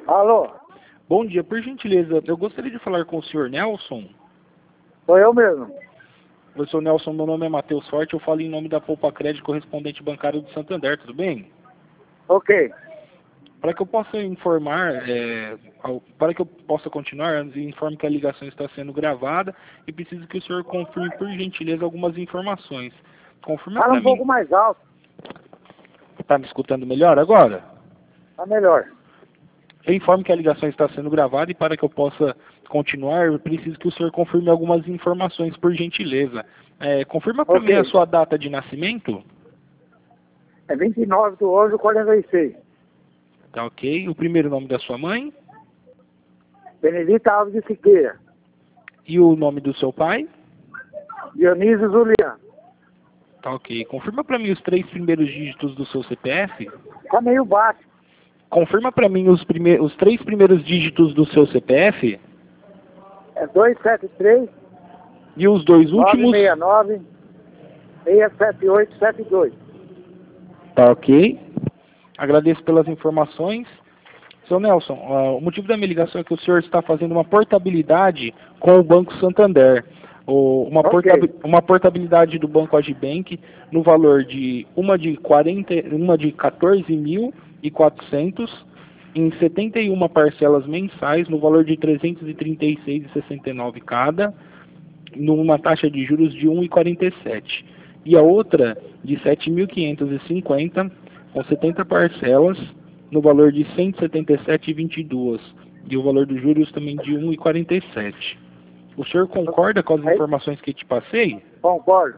Alô? Bom dia, por gentileza, eu gostaria de falar com o senhor Nelson. Sou eu mesmo. Eu sou Nelson, meu nome é Matheus Forte, eu falo em nome da Poupa Crédito, correspondente bancário do Santander, tudo bem? Ok. Para que eu possa informar, para que eu possa continuar, informe que a ligação está sendo gravada e preciso que o senhor confirme, por gentileza, algumas informações. Confirma Fala para um pouco mim. mais alto. Está me escutando melhor agora? Tá melhor. Eu informo que a ligação está sendo gravada e para que eu possa continuar, eu preciso que o senhor confirme algumas informações, por gentileza. Confirma para mim a Ok. sua data de nascimento. É 29/11/46. Tá ok. O primeiro nome da sua mãe Benedita Alves de Siqueira. e o nome do seu pai. Dionísio Zulian. Tá ok. Confirma para mim os 3 primeiros dígitos do seu CPF. Tá meio baixo. Confirma para mim os 3 primeiros dígitos do seu CPF É 273 e os 2 últimos. 969 67872. Tá ok. Agradeço pelas informações. Seu Nelson, o motivo da minha ligação é que o senhor está fazendo uma portabilidade com o Banco Santander. Ok. Uma portabilidade do Banco Agibank no valor de uma de 14.400 em 71 parcelas mensais no valor de R$ 336,69 cada, numa taxa de juros de 1,47. E a outra de 7.550 com 70 parcelas no valor de 177,22 e o valor dos juros também de 1,47. O senhor concorda com as informações que te passei? Concordo.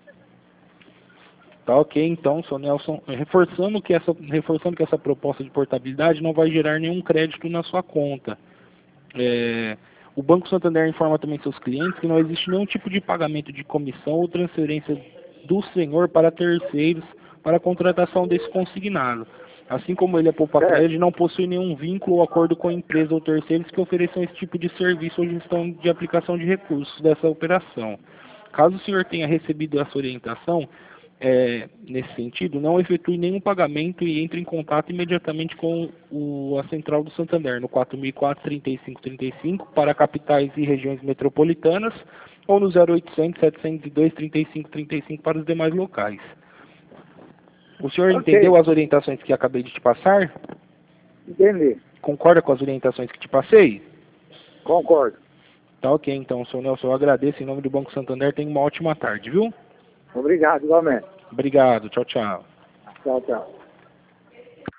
Tá ok, então, seu Nelson, reforçando que essa proposta de portabilidade não vai gerar nenhum crédito na sua conta. O Banco Santander informa também seus clientes que não existe nenhum tipo de pagamento de comissão ou transferência do senhor para terceiros para a contratação desse consignado. Assim como ele é Poupa Crédito, não possui nenhum vínculo ou acordo com a empresa ou terceiros que ofereçam esse tipo de serviço ou gestão de aplicação de recursos dessa operação. Caso o senhor tenha recebido essa orientação, nesse sentido, não efetue nenhum pagamento e entre em contato imediatamente com a Central do Santander, no 4004-3535, para capitais e regiões metropolitanas, ou no 0800-702-3535 para os demais locais. O senhor entendeu as orientações que acabei de te passar? Entendi. Concorda com as orientações que te passei? Concordo. Tá ok, então, senhor Nelson, eu agradeço em nome do Banco Santander. Tenha uma ótima tarde, viu? Obrigado, igualmente. Obrigado, tchau, tchau. Tchau, tchau.